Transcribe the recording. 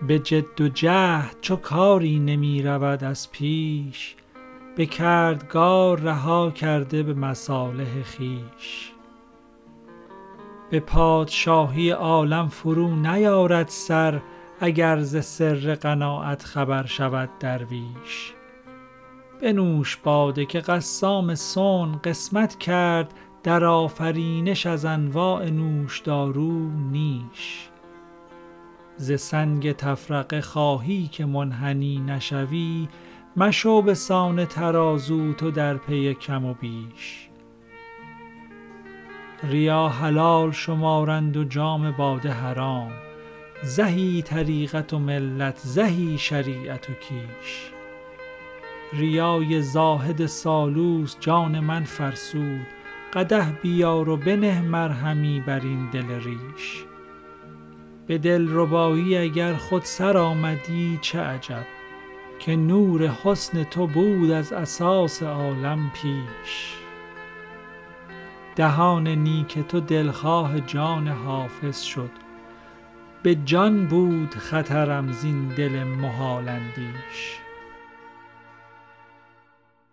به جد و جهد چو کاری نمی رود از پیش، به کردگار رها کرده به مصالح خویش. به پادشاهی عالم فرو نیارد سر، اگر ز سر قناعت خبر شود درویش. بنوش باده که قسام صنع قسمت کرد، در آفرینش از انواع نوشدارو نیش. ز سنگ تفرقه خواهی که منحنی نشوی، مشو به سان ترازو تو در پی کم و بیش. ریا حلال شمارند و جام باده حرام، زهی طریقت و ملت زهی شریعت و کیش. ریای زاهد سالوس جان من فرسود، قدح بیار و بنه مرهمی بر این دل ریش. به دلربایی اگر خود سر آمدی چه عجب، که نور حسن تو بود از اساس عالم پیش. دهان نیک تو دلخواه جان حافظ شد، به جان بود خطرم زین دل محال اندیش.